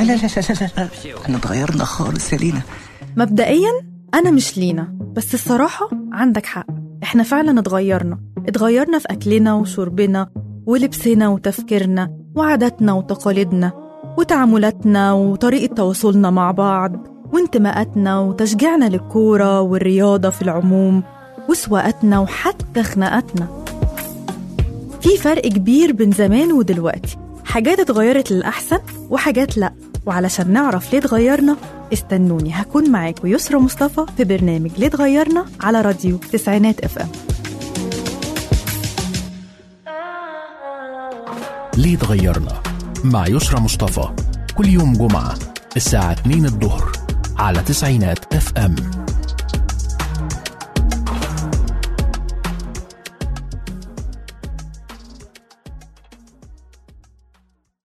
لا لا لا لا لا لا، احنا اتغيرنا خالص يا لينا. مبدئيا أنا مش لينا، بس الصراحة عندك حق، إحنا فعلا اتغيرنا في أكلنا وشربنا ولبسنا وتفكيرنا وعاداتنا وتقاليدنا وتعاملاتنا وطريقة تواصلنا مع بعض وانتماءاتنا وتشجيعنا للكورة والرياضة في العموم وسواقاتنا وحتى خناقاتنا. في فرق كبير بين زمان ودلوقتي، حاجات اتغيرت للأحسن وحاجات لأ. وعلشان نعرف ليه اتغيرنا استنوني، هكون معاكم يسرى مصطفى في برنامج ليه اتغيرنا على راديو تسعينات FM. ليه اتغيرنا مع يسرى مصطفى كل يوم جمعة الساعة 2 الظهر على تسعينات FM.